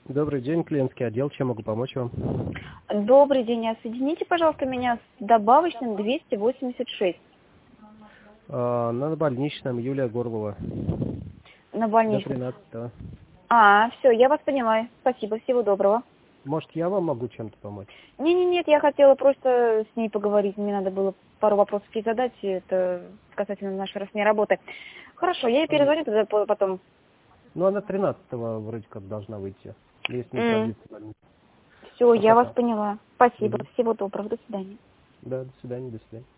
Добрый день, клиентский отдел. Чем могу помочь вам? Добрый день. Соедините, пожалуйста, меня с добавочным 286 На больничном Юлия Горлова. на До больничном. 13-го. Все, я вас поняла. Спасибо, всего доброго. Может, я вам могу чем-то помочь? Нет, я хотела просто с ней поговорить. Мне надо было пару вопросов ей задать. Это касательно нашей с ней работы. Хорошо, я ей перезвоню тогда потом. Ну, она 13-го вроде как должна выйти, если не продлится больница. Все, я Пока вас так. поняла. Спасибо, Мгм. всего доброго. До свидания. Да, до свидания, до свидания.